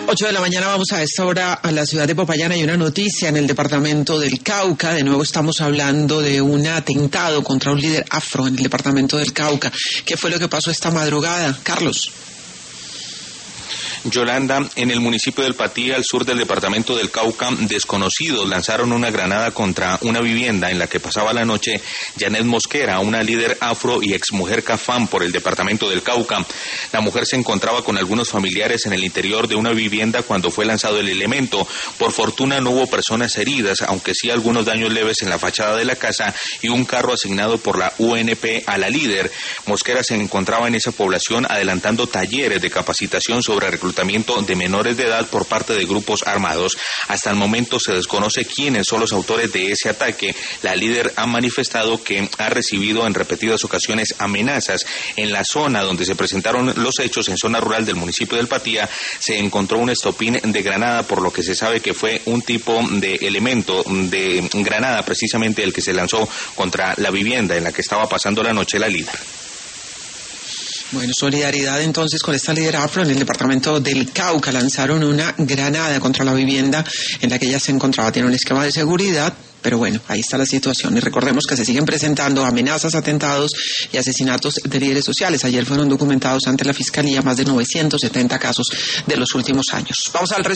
8 de la mañana, vamos a esta hora a la ciudad de Popayán. Hay una noticia en el departamento del Cauca. De nuevo estamos hablando de un atentado contra un líder afro en el departamento del Cauca. ¿Qué fue lo que pasó esta madrugada? Carlos. Yolanda, en el municipio del Patía, al sur del departamento del Cauca, desconocidos lanzaron una granada contra una vivienda en la que pasaba la noche Janet Mosquera, una líder afro y exmujer cafán por el departamento del Cauca. La mujer se encontraba con algunos familiares en el interior de una vivienda cuando fue lanzado el elemento. Por fortuna no hubo personas heridas, aunque sí algunos daños leves en la fachada de la casa y un carro asignado por la UNP a la líder. Mosquera se encontraba en esa población adelantando talleres de capacitación sobre reclutamiento de menores de edad por parte de grupos armados. Hasta el momento se desconoce quiénes son los autores de ese ataque. La líder ha manifestado que ha recibido en repetidas ocasiones amenazas. En la zona donde se presentaron los hechos, en zona rural del municipio del Patía, se encontró un estopín de granada, por lo que se sabe que fue un tipo de elemento de granada, precisamente el que se lanzó contra la vivienda en la que estaba pasando la noche la líder. Bueno, solidaridad entonces con esta líder afro en el departamento del Cauca. Lanzaron una granada contra la vivienda en la que ella se encontraba. Tiene un esquema de seguridad, pero bueno, ahí está la situación. Y recordemos que se siguen presentando amenazas, atentados y asesinatos de líderes sociales. Ayer fueron documentados ante la Fiscalía más de 970 casos de los últimos años. Vamos al